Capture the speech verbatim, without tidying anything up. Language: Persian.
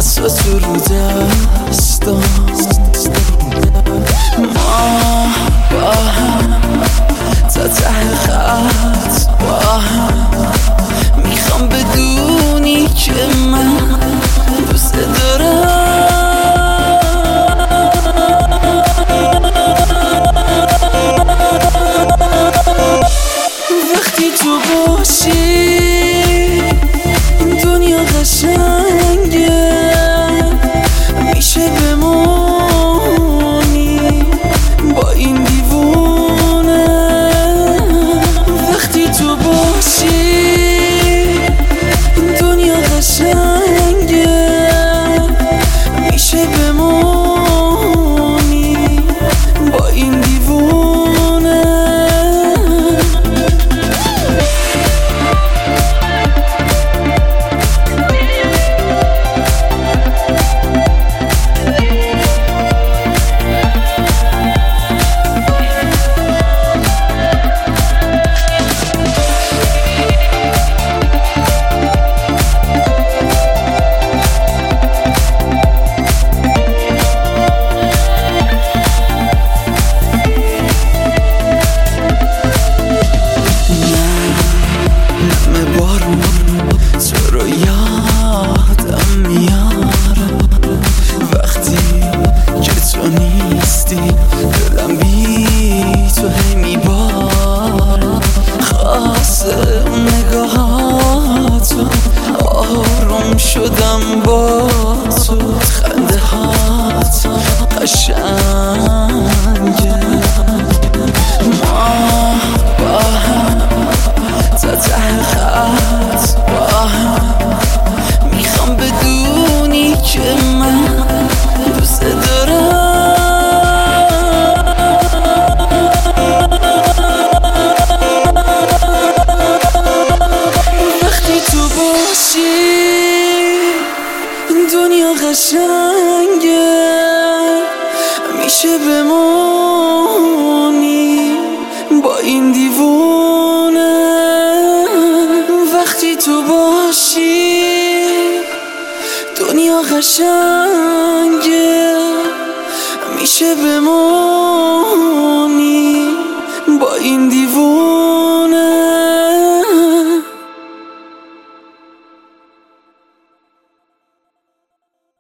تو تو رو دستام، ما با هم تا ته خط با هم. میخوام بدونی که من دوست دارم. وقتی تو باشی دنیا قشنگه، میشه بمونی با این دیوونه. وقتی تو باشی دنیا قشنگه، میشه بمونی با این دیوونه. تو رو یادم میاره وقتی که تو نیستی، دلم بی تو هی میباره. خاصه اون نگاهاتو، آروم شدم با تو. خنده هاتو قشنگه، ما با هم تا ته خط با هم. میخوام بدونی که من دوست دارم. وقتی تو باشی دنیا قشنگه، میشه بمونی با این دیوونه. وقتی تو باشی دنیا قشنگه، میشه بمونی با این دیوونه.